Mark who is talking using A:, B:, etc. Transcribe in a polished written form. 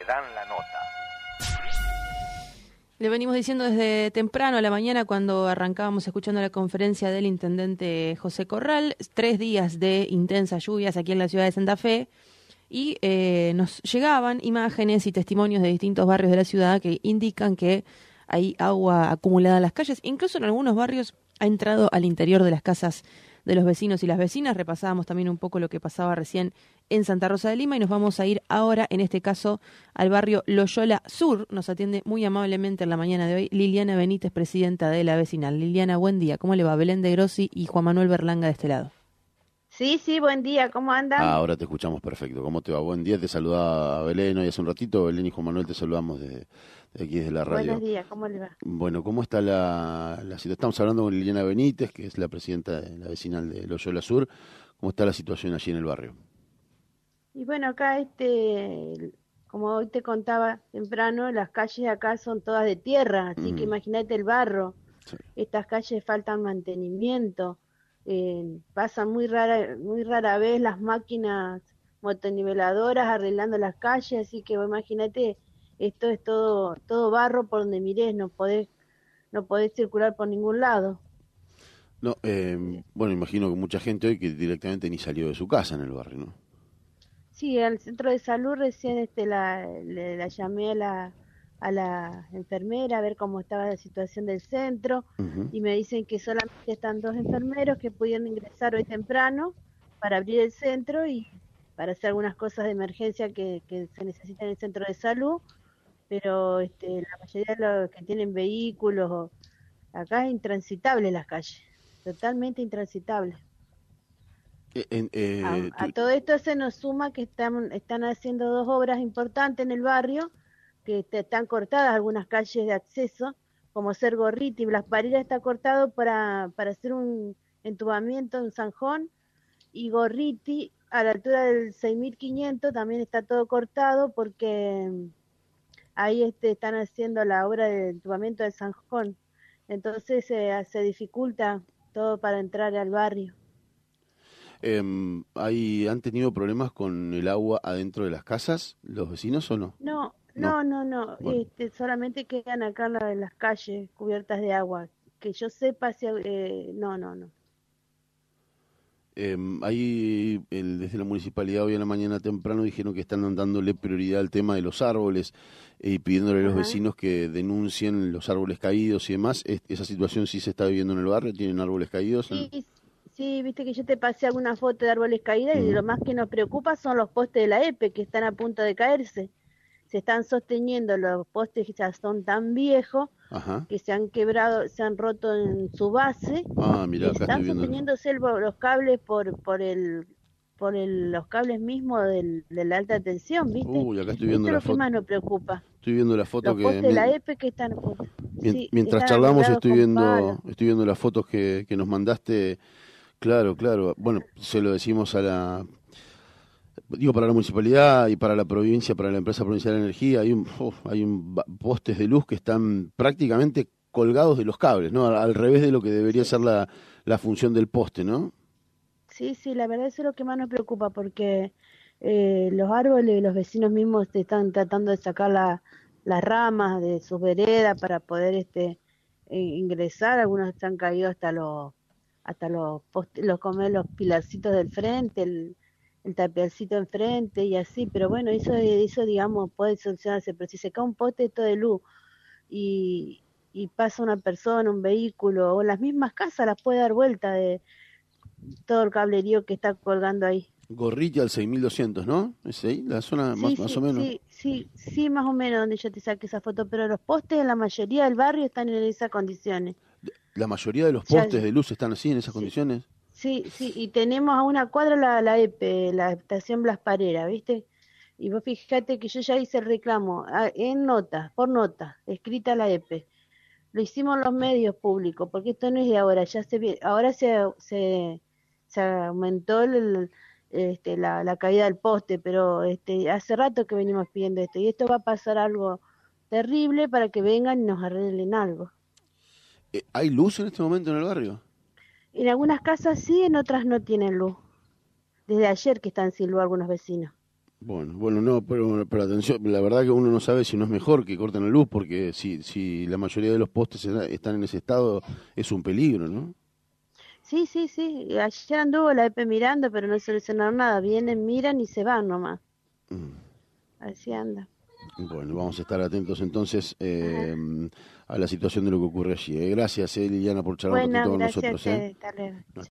A: dan la nota.
B: Le venimos diciendo desde temprano a la mañana cuando arrancábamos escuchando la conferencia del intendente José Corral, 3 días de intensas lluvias aquí en la ciudad de Santa Fe y nos llegaban imágenes y testimonios de distintos barrios de la ciudad que indican que hay agua acumulada en las calles, incluso en algunos barrios ha entrado al interior de las casas de los vecinos y las vecinas. Repasábamos también un poco lo que pasaba recién en Santa Rosa de Lima y nos vamos a ir ahora, en este caso, al barrio Loyola Sur. Nos atiende muy amablemente en la mañana de hoy Liliana Benítez, presidenta de la vecinal. Liliana, buen día. ¿Cómo le va? Belén de Grossi y Juan Manuel Berlanga de este lado.
C: Sí, buen día. ¿Cómo andan?
D: Ahora te escuchamos perfecto. ¿Cómo te va? Buen día. Te saluda Belén hoy hace un ratito. Belén y Juan Manuel te saludamos de aquí desde la radio.
C: Buenos días. ¿Cómo le va?
D: Bueno, ¿cómo está la situación? Estamos hablando con Liliana Benítez, que es la presidenta de la vecinal de Loyola Sur. ¿Cómo está la situación allí en el barrio?
C: Y bueno, acá como hoy te contaba temprano, las calles acá son todas de tierra, así que imagínate el barro. Sí. Estas calles faltan mantenimiento. Pasan muy rara vez las máquinas motoniveladoras arreglando las calles, así que imagínate, esto es todo barro por donde mires, no podés circular por ningún lado.
D: No, bueno, imagino que mucha gente hoy que directamente ni salió de su casa en el barrio, ¿no?
C: Sí, al centro de salud recién la llamé a la enfermera a ver cómo estaba la situación del centro y me dicen que solamente están 2 enfermeros que pudieron ingresar hoy temprano para abrir el centro y para hacer algunas cosas de emergencia que se necesitan en el centro de salud, pero la mayoría de los que tienen vehículos, acá es intransitable las calles, totalmente intransitable. A todo esto se nos suma que están haciendo 2 obras importantes en el barrio, que están cortadas algunas calles de acceso, como ser Gorriti, Blas Parera está cortado para hacer un entubamiento en Sanjón, y Gorriti a la altura del 6500 también está todo cortado porque ahí están haciendo la obra de entubamiento de Sanjón, entonces se dificulta todo para entrar al barrio.
D: ¿Han tenido problemas con el agua adentro de las casas, los vecinos o no?
C: No.
D: Bueno.
C: Solamente quedan acá en las calles cubiertas de agua. Que yo sepa, no.
D: Desde la municipalidad hoy en la mañana temprano dijeron que están dándole prioridad al tema de los árboles y pidiéndole a los vecinos que denuncien los árboles caídos y demás. ¿Esa situación sí se está viviendo en el barrio? ¿Tienen árboles caídos?
C: Sí, viste que yo te pasé alguna foto de árboles caídos y lo más que nos preocupa son los postes de la EPE que están a punto de caerse. Se están sosteniendo, los postes que ya son tan viejos que se han quebrado, se han roto en su base.
D: Mirá, acá
C: están
D: estoy viendo
C: sosteniéndose los cables por los cables mismos de la alta tensión, ¿viste?
D: Acá estoy viendo
C: Esto
D: la
C: es lo
D: foto.
C: que más nos preocupa.
D: Estoy viendo la foto
C: los postes de la EPE que están
D: mientras charlamos estoy viendo las fotos que nos mandaste. Claro. Bueno, se lo decimos para la municipalidad y para la provincia, para la empresa provincial de energía, hay postes de luz que están prácticamente colgados de los cables, ¿no? Al revés de lo que debería ser la función del poste, ¿no?
C: Sí, la verdad eso es lo que más nos preocupa, porque los árboles, los vecinos mismos están tratando de sacar las ramas de sus veredas para poder ingresar. Algunos se han caído hasta los postes, los pilarcitos del frente, el tapialcito enfrente y así, pero bueno, eso digamos puede solucionarse, pero si se cae un poste todo de luz y pasa una persona, un vehículo o las mismas casas, las puede dar vuelta de todo el cablerío que está colgando ahí.
D: Gorriti al 6200, ¿no? ¿Es ahí la zona más o menos?
C: Sí, más o menos donde yo te saqué esa foto, pero los postes en la mayoría del barrio están en esas condiciones.
D: ¿La mayoría de los postes de luz están así, en esas condiciones?
C: Sí, y tenemos a una cuadra la EPE, la estación Blas Parera, ¿viste? Y vos fíjate que yo ya hice el reclamo por nota, escrita a la EPE. Lo hicimos en los medios públicos, porque esto no es de ahora, ahora se aumentó la caída del poste, pero hace rato que venimos pidiendo esto, y esto va a pasar algo terrible para que vengan y nos arreglen algo.
D: ¿Hay luz en este momento en el barrio?
C: En algunas casas sí, en otras no tienen luz. Desde ayer que están sin luz algunos vecinos.
D: Bueno, no, pero atención, la verdad que uno no sabe si no es mejor que corten la luz, porque si la mayoría de los postes están en ese estado, es un peligro, ¿no?
C: Sí, sí, sí. Ayer anduvo la EP mirando, pero no solucionaron nada. Vienen, miran y se van nomás.
D: Mm.
C: Así anda.
D: Bueno, vamos a estar atentos entonces
C: Ajá.
D: a la situación de lo que ocurre allí. Gracias, Liliana, por charlar un
C: Bueno,
D: ratito con
C: gracias a
D: nosotros.
C: ustedes. Hasta luego.